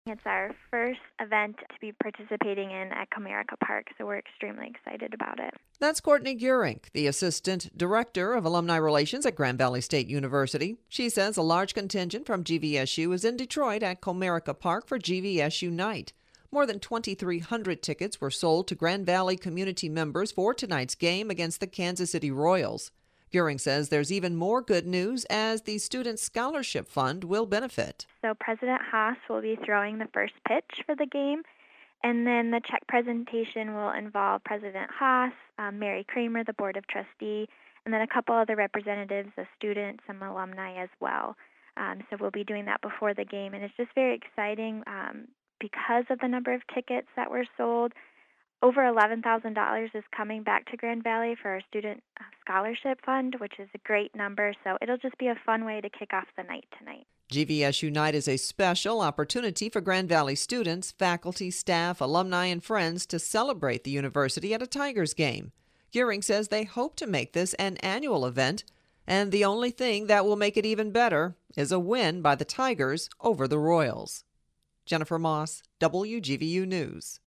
It's our first event to be participating in at Comerica Park, so we're extremely excited about it. That's Courtney Gurink, the Assistant Director of Alumni Relations at Grand Valley State University. She says a large contingent from GVSU is in Detroit at Comerica Park for GVSU Night. More than 2,300 tickets were sold to Grand Valley community members for tonight's game against the Kansas City Royals. Gurink says there's even more good news as the Student Scholarship Fund will benefit. So President Haas will be throwing the first pitch for the game, and then the check presentation will involve President Haas, Mary Kramer, the Board of Trustee, and then a couple other representatives, the students, some alumni as well. So we'll be doing that before the game, and it's just very exciting because of the number of tickets that were sold. Over $11,000 is coming back to Grand Valley for our student scholarship fund, which is a great number. So it'll just be a fun way to kick off the night tonight. GVSU Night is a special opportunity for Grand Valley students, faculty, staff, alumni, and friends to celebrate the university at a Tigers game. Gurink says they hope to make this an annual event, and the only thing that will make it even better is a win by the Tigers over the Royals. Jennifer Moss, WGVU News.